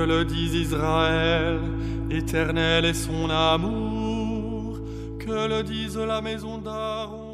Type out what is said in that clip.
le dise Israël, éternel est son amour, que le dise la maison d'Aaron.